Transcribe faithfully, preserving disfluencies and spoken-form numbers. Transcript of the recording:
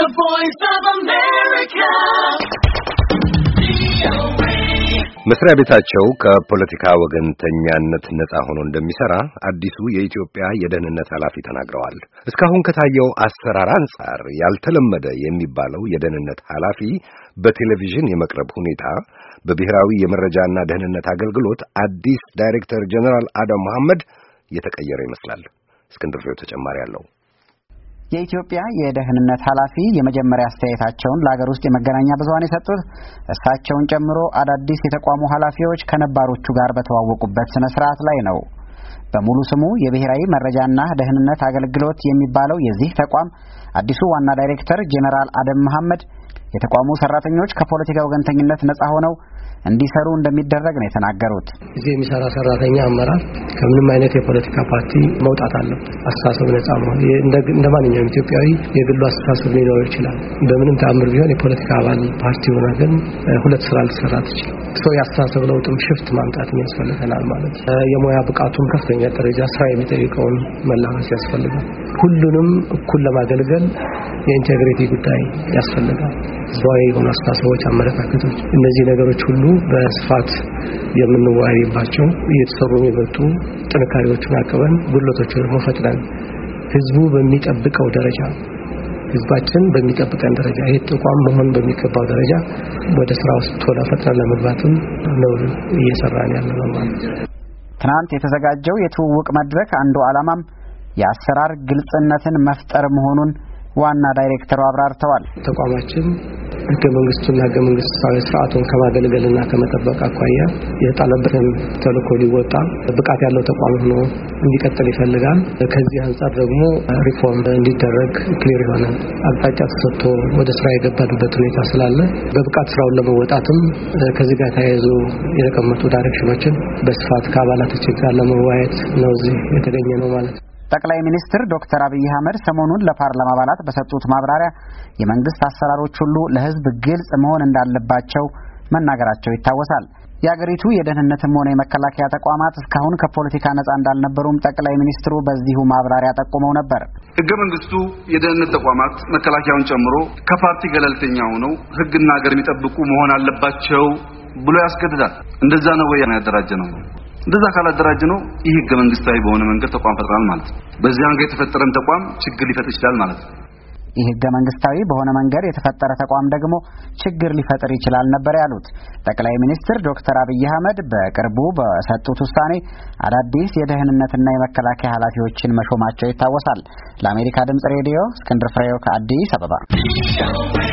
voice of America. መስሪያ ቤታቸው ከፖለቲካ ወገንተኛነት ነፃ ሆኖ እንደሚሰራ አዲሱ የኢትዮጵያ የደህንነት ኃላፊ ተናግረዋል። እስካሁን ከታየው አሰራር አንጻር ያልተለመደ የሚባለው የደህንነት ኃላፊ በቴሌቪዥን የመቅረብ ሁኔታ በብሔራዊ የመረጃና ደህንነት አገልግሎት አዲስ ዳይሬክተር ጀነራል አደም መሐመድ የተቀየረ ይመስላል። እስክንድር ፍሬው ተጨማሪ አለው። የኢትዮጵያ የደህንነት ኃላፊ የመጀመሪያ አስተያየታቸውን ለሀገር ውስጥ የመገናኛ ብዙሃን የሰጡት እሳቸውን ጨምሮ አዳዲስ የተቋሙ ኃላፊዎች ከነባሮቹ ጋር በተዋወቁበት ስነ ስርዓት ላይ ነው። በሙሉ ስሙ የብሔራዊ መረጃና ደህንነት አገልግሎት የሚባለው የዚህ ተቋም አዲሱ ዋና ዳይሬክተር ጄኔራል አደም መሐመድ የተቋሙ ሰራተኞች ከፖለቲካ ወገንተኝነት ነፃ ሆነው እንዲሰሩ እንደሚደረግ ነው የተናገሩት። እዚህ የሚሰራ ሰራተኛ አመራር ከምንም አይነት የፖለቲካ ፓርቲ መውጣት አለበት። አስተሳሰብ ነፃ መሆን እንደ ማንኛውም ኢትዮጵያዊ የግሉ አስተሳሰብ ሊኖር ይችላል። በምንም ተአምር ቢሆን የፖለቲካ አባል ፓርቲ ሆነ ግን ሁለት ስራ ልትሰራ ትችላለህ። ሰው ያስተሳሰብ ለውጥም ሽፍት ማምጣት ያስፈልጋል ማለት ነው። የሙያ ብቃቱን ከፍተኛ ደረጃ ስራ የሚጠይቀውን መላበስ ያስፈልጋል። ሁሉንም እኩል ለማገልገል የኢንቴግሪቲ ጉዳይ ያስፈልጋል። ህዝባዊ የሆኑ አስተሳሰቦች፣ አመለካከቶች እነዚህ ነገሮች ሁሉ በስፋት የምንወያይባቸው እየተሰሩ የመጡ ጥንካሬዎችን አቅበን ጉድለቶችን ደግሞ ፈጥነን ህዝቡ በሚጠብቀው ደረጃ ህዝባችን በሚጠብቀን ደረጃ ይሄ ተቋም መሆን በሚገባው ደረጃ ወደ ስራ ውስጥ ቶሎ ፈጥነን ለመግባትም ነው እየሰራን ያለነው ማለት ነው። ትናንት የተዘጋጀው የትውውቅ መድረክ አንዱ ዓላማም የአሰራር ግልጽነትን መፍጠር መሆኑን ዋና ዳይሬክተሩ አብራርተዋል። ተቋማችን ህገ መንግስቱና ህገ መንግስታዊ ስርዓቱን ከማገልገልና ከመጠበቅ አኳያ የጣለበትን ተልዕኮ ሊወጣ ብቃት ያለው ተቋም ሆኖ እንዲቀጥል ይፈልጋል። ከዚህ አንጻር ደግሞ ሪፎርም እንዲደረግ ክሊር የሆነ አቅጣጫ ተሰጥቶ ወደ ስራ የገባበት ሁኔታ ስላለ በብቃት ስራውን ለመወጣትም ከዚህ ጋር ተያይዞ የተቀመጡ ዳይሬክሽኖችን በስፋት ከአባላቶች ጋር ለመወያየት ነው እዚህ የተገኘ ነው ማለት ነው። ጠቅላይ ሚኒስትር ዶክተር አብይ አህመድ ሰሞኑን ለፓርላማ አባላት በሰጡት ማብራሪያ የመንግስት አሰራሮች ሁሉ ለህዝብ ግልጽ መሆን እንዳለባቸው መናገራቸው ይታወሳል። የአገሪቱ የደህንነትም ሆነ የመከላከያ ተቋማት እስካሁን ከፖለቲካ ነፃ እንዳልነበሩም ጠቅላይ ሚኒስትሩ በዚሁ ማብራሪያ ጠቁመው ነበር። ህገ መንግስቱ የደህንነት ተቋማት መከላከያውን ጨምሮ ከፓርቲ ገለልተኛ ሆነው ህግና ሀገር የሚጠብቁ መሆን አለባቸው ብሎ ያስገድዳል። እንደዛ ነው ወይ ያደራጀ ነው? እንደዛ ካላደራጀ ነው ይህ ህገ መንግስታዊ በሆነ መንገድ ተቋም ፈጥራል ማለት ነው። በዚህ አንገት የተፈጠረን ተቋም ችግር ሊፈጥር ይችላል ማለት ነው። ይህ ህገ መንግስታዊ በሆነ መንገድ የተፈጠረ ተቋም ደግሞ ችግር ሊፈጥር ይችላል ነበር ያሉት ጠቅላይ ሚኒስትር ዶክተር አብይ አህመድ በቅርቡ በሰጡት ውሳኔ አዳዲስ የደህንነትና የመከላከያ ኃላፊዎችን መሾማቸው ይታወሳል። ለአሜሪካ ድምጽ ሬዲዮ እስክንድር ፍሬው ከአዲስ አበባ